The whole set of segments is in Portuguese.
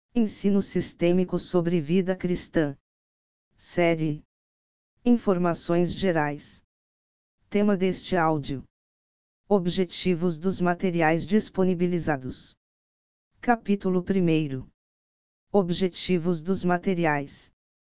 Ensino sistêmico sobre vida cristã. Série. Informações gerais. Tema deste áudio: objetivos dos materiais disponibilizados. Capítulo 1. Objetivos dos materiais.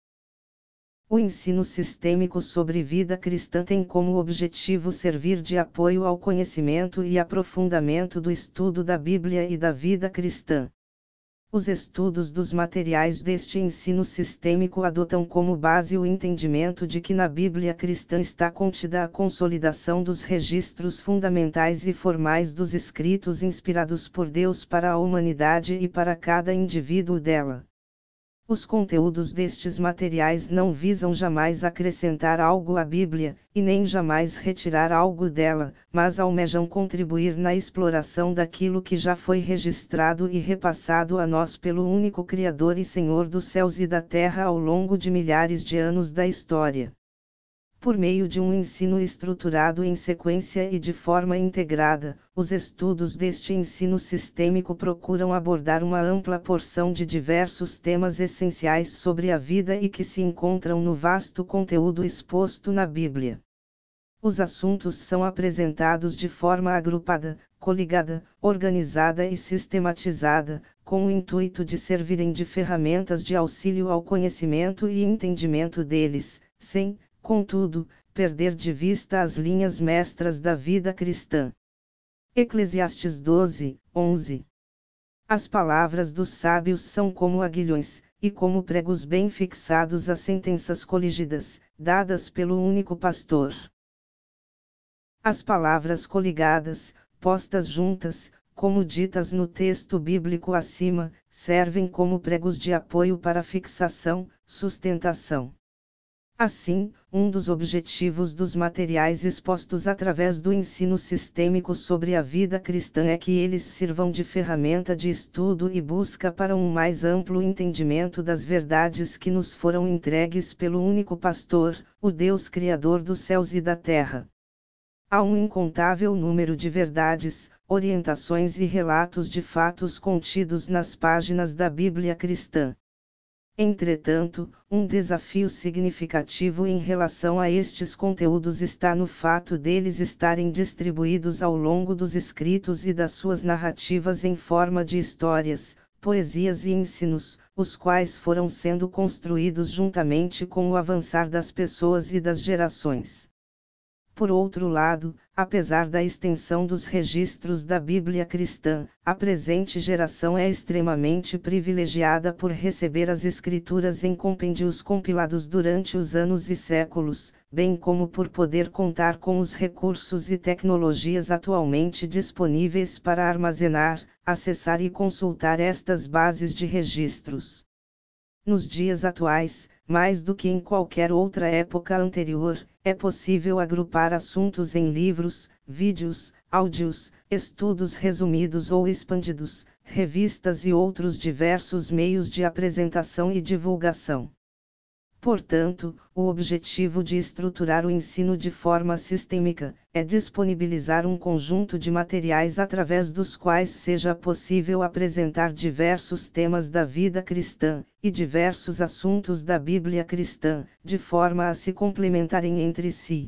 O ensino sistêmico sobre vida cristã tem como objetivo servir de apoio ao conhecimento e aprofundamento do estudo da Bíblia e da vida cristã. Os estudos dos materiais deste ensino sistêmico adotam como base o entendimento de que na Bíblia cristã está contida a consolidação dos registros fundamentais e formais dos escritos inspirados por Deus para a humanidade e para cada indivíduo dela. Os conteúdos destes materiais não visam jamais acrescentar algo à Bíblia, e nem jamais retirar algo dela, mas almejam contribuir na exploração daquilo que já foi registrado e repassado a nós pelo único Criador e Senhor dos céus e da terra ao longo de milhares de anos da história. Por meio de um ensino estruturado em sequência e de forma integrada, os estudos deste ensino sistêmico procuram abordar uma ampla porção de diversos temas essenciais sobre a vida e que se encontram no vasto conteúdo exposto na Bíblia. Os assuntos são apresentados de forma agrupada, coligada, organizada e sistematizada, com o intuito de servirem de ferramentas de auxílio ao conhecimento e entendimento deles, sem, contudo, perder de vista as linhas mestras da vida cristã. Eclesiastes 12:11. As palavras dos sábios são como aguilhões, e como pregos bem fixados a sentenças coligidas, dadas pelo único pastor. As palavras coligadas, postas juntas, como ditas no texto bíblico acima, servem como pregos de apoio para fixação, sustentação. Assim, um dos objetivos dos materiais expostos através do ensino sistêmico sobre a vida cristã é que eles sirvam de ferramenta de estudo e busca para um mais amplo entendimento das verdades que nos foram entregues pelo único pastor, o Deus Criador dos céus e da terra. Há um incontável número de verdades, orientações e relatos de fatos contidos nas páginas da Bíblia cristã. Entretanto, um desafio significativo em relação a estes conteúdos está no fato deles estarem distribuídos ao longo dos escritos e das suas narrativas em forma de histórias, poesias e ensinos, os quais foram sendo construídos juntamente com o avançar das pessoas e das gerações. Por outro lado, apesar da extensão dos registros da Bíblia cristã, a presente geração é extremamente privilegiada por receber as Escrituras em compêndios compilados durante os anos e séculos, bem como por poder contar com os recursos e tecnologias atualmente disponíveis para armazenar, acessar e consultar estas bases de registros. Nos dias atuais, mais do que em qualquer outra época anterior, é possível agrupar assuntos em livros, vídeos, áudios, estudos resumidos ou expandidos, revistas e outros diversos meios de apresentação e divulgação. Portanto, o objetivo de estruturar o ensino de forma sistêmica é disponibilizar um conjunto de materiais através dos quais seja possível apresentar diversos temas da vida cristã, e diversos assuntos da Bíblia cristã, de forma a se complementarem entre si.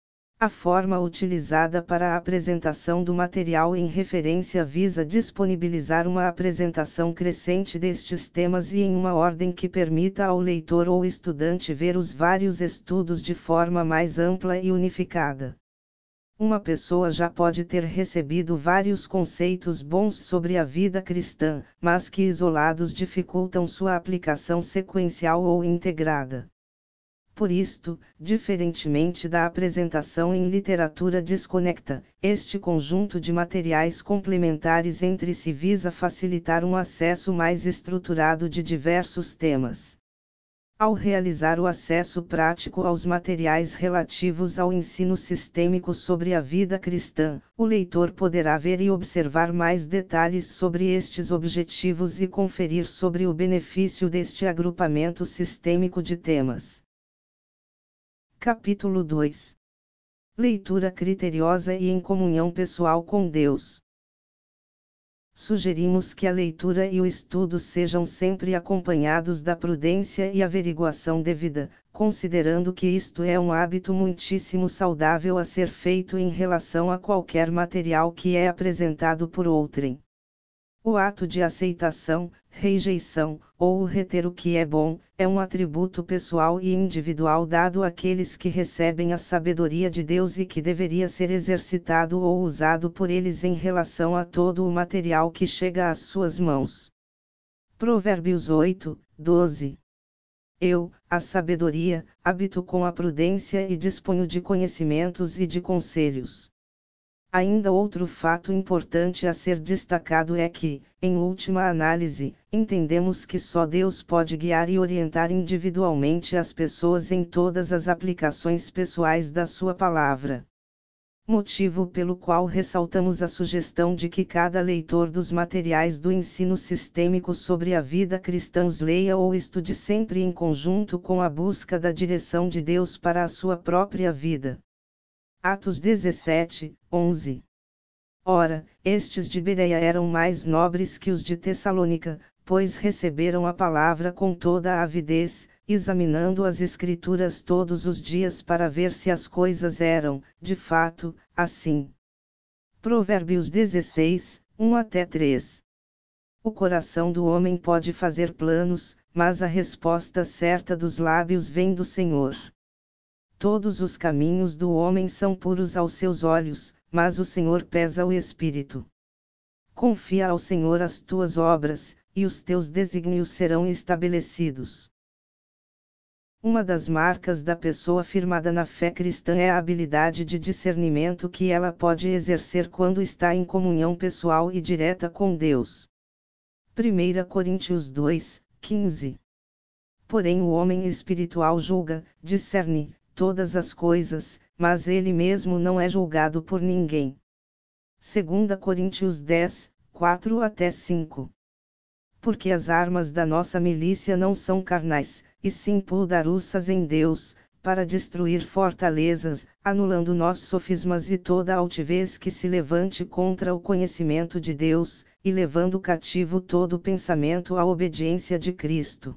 A forma utilizada para a apresentação do material em referência visa disponibilizar uma apresentação crescente destes temas e em uma ordem que permita ao leitor ou estudante ver os vários estudos de forma mais ampla e unificada. Uma pessoa já pode ter recebido vários conceitos bons sobre a vida cristã, mas que isolados dificultam sua aplicação sequencial ou integrada. Por isto, diferentemente da apresentação em literatura desconecta, este conjunto de materiais complementares entre si visa facilitar um acesso mais estruturado de diversos temas. Ao realizar o acesso prático aos materiais relativos ao ensino sistêmico sobre a vida cristã, o leitor poderá ver e observar mais detalhes sobre estes objetivos e conferir sobre o benefício deste agrupamento sistêmico de temas. Capítulo 2. Leitura criteriosa e em comunhão pessoal com Deus. sugerimos que a leitura e o estudo sejam sempre acompanhados da prudência e averiguação devida, considerando que isto é um hábito muitíssimo saudável a ser feito em relação a qualquer material que é apresentado por outrem. O ato de aceitação, rejeição, ou reter o que é bom, é um atributo pessoal e individual dado àqueles que recebem a sabedoria de Deus e que deveria ser exercitado ou usado por eles em relação a todo o material que chega às suas mãos. Provérbios 8, 12. Eu, a sabedoria, habito com a prudência e disponho de conhecimentos e de conselhos. Ainda outro fato importante a ser destacado é que, em última análise, entendemos que só Deus pode guiar e orientar individualmente as pessoas em todas as aplicações pessoais da sua palavra. Motivo pelo qual ressaltamos a sugestão de que cada leitor dos materiais do ensino sistêmico sobre a vida cristã os leia ou estude sempre em conjunto com a busca da direção de Deus para a sua própria vida. Atos 17, 11. Ora, estes de Bereia eram mais nobres que os de Tessalônica, pois receberam a palavra com toda a avidez, examinando as Escrituras todos os dias para ver se as coisas eram, de fato, assim. Provérbios 16, 1-3. O coração do homem pode fazer planos, mas a resposta certa dos lábios vem do Senhor. Todos os caminhos do homem são puros aos seus olhos, mas o Senhor pesa o espírito. Confia ao Senhor as tuas obras, e os teus desígnios serão estabelecidos. Uma das marcas da pessoa firmada na fé cristã é a habilidade de discernimento que ela pode exercer quando está em comunhão pessoal e direta com Deus. 1 Coríntios 2, 15. Porém o homem espiritual julga, discerne, todas as coisas, mas ele mesmo não é julgado por ninguém. 2 Coríntios 10, 4-5. Porque as armas da nossa milícia não são carnais, e sim poderosas em Deus, para destruir fortalezas, anulando nossos sofismas e toda altivez que se levante contra o conhecimento de Deus, e levando cativo todo pensamento à obediência de Cristo.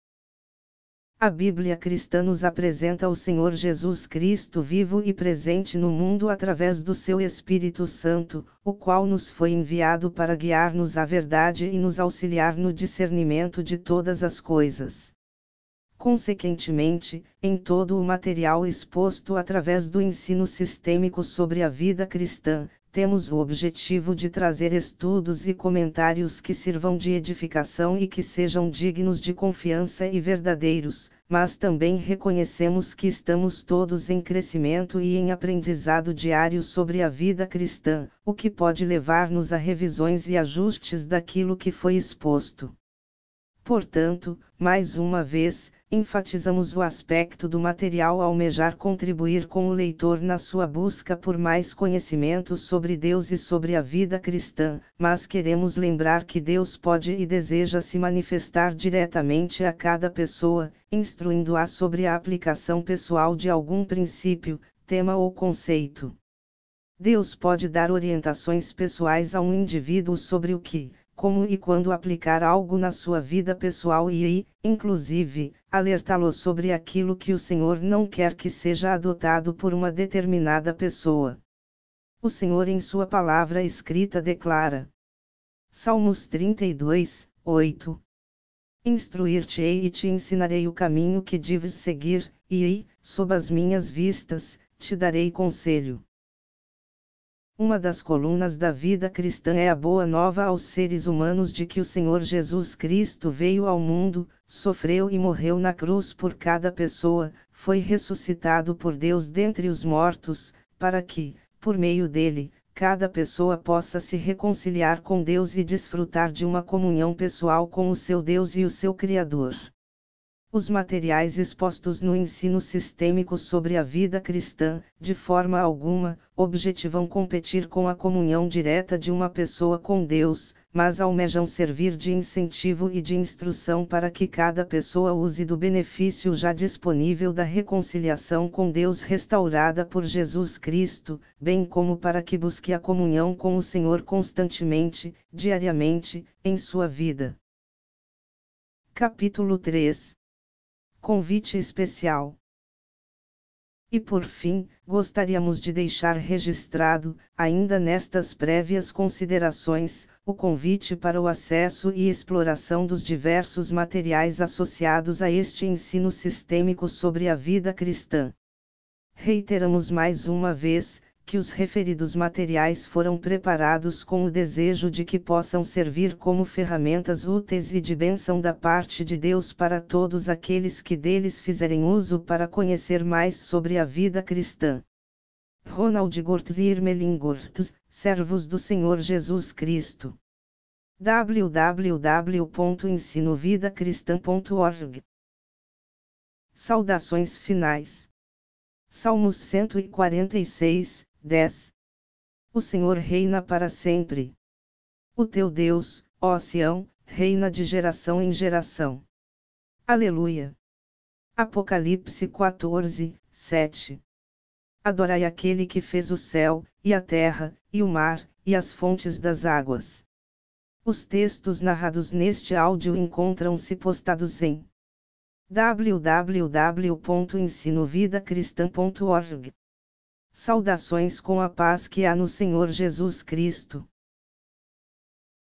A Bíblia cristã nos apresenta o Senhor Jesus Cristo vivo e presente no mundo através do seu Espírito Santo, o qual nos foi enviado para guiar-nos à verdade e nos auxiliar no discernimento de todas as coisas. Consequentemente, em todo o material exposto através do ensino sistêmico sobre a vida cristã, temos o objetivo de trazer estudos e comentários que sirvam de edificação e que sejam dignos de confiança e verdadeiros, mas também reconhecemos que estamos todos em crescimento e em aprendizado diário sobre a vida cristã, o que pode levar-nos a revisões e ajustes daquilo que foi exposto. Portanto, mais uma vez, enfatizamos o aspecto do material almejar contribuir com o leitor na sua busca por mais conhecimento sobre Deus e sobre a vida cristã, mas queremos lembrar que Deus pode e deseja se manifestar diretamente a cada pessoa, instruindo-a sobre a aplicação pessoal de algum princípio, tema ou conceito. Deus pode dar orientações pessoais a um indivíduo sobre o que, como e quando aplicar algo na sua vida pessoal e, inclusive, alertá-lo sobre aquilo que o Senhor não quer que seja adotado por uma determinada pessoa. O Senhor em sua palavra escrita declara. Salmos 32, 8. Instruir-te-ei e te ensinarei o caminho que deves seguir, e, sob as minhas vistas, te darei conselho. Uma das colunas da vida cristã é a boa nova aos seres humanos de que o Senhor Jesus Cristo veio ao mundo, sofreu e morreu na cruz por cada pessoa, foi ressuscitado por Deus dentre os mortos, para que, por meio dele, cada pessoa possa se reconciliar com Deus e desfrutar de uma comunhão pessoal com o seu Deus e o seu Criador. Os materiais expostos no ensino sistêmico sobre a vida cristã, de forma alguma, objetivam competir com a comunhão direta de uma pessoa com Deus, mas almejam servir de incentivo e de instrução para que cada pessoa use do benefício já disponível da reconciliação com Deus restaurada por Jesus Cristo, bem como para que busque a comunhão com o Senhor constantemente, diariamente, em sua vida. Capítulo 3. Convite especial. E por fim, gostaríamos de deixar registrado, ainda nestas prévias considerações, o convite para o acesso e exploração dos diversos materiais associados a este ensino sistêmico sobre a vida cristã. Reiteramos mais uma vez, que os referidos materiais foram preparados com o desejo de que possam servir como ferramentas úteis e de bênção da parte de Deus para todos aqueles que deles fizerem uso para conhecer mais sobre a vida cristã. Ronald Gortz e Irmelin Gortz, servos do Senhor Jesus Cristo. www.ensinovidacristã.org. Saudações finais. Salmos 146, 10. O Senhor reina para sempre. O teu Deus, ó Sião, reina de geração em geração. Aleluia. Apocalipse 14, 7. Adorai aquele que fez o céu, e a terra, e o mar, e as fontes das águas. Os textos narrados neste áudio encontram-se postados em www.ensinovidacristã.org. Saudações com a paz que há no Senhor Jesus Cristo.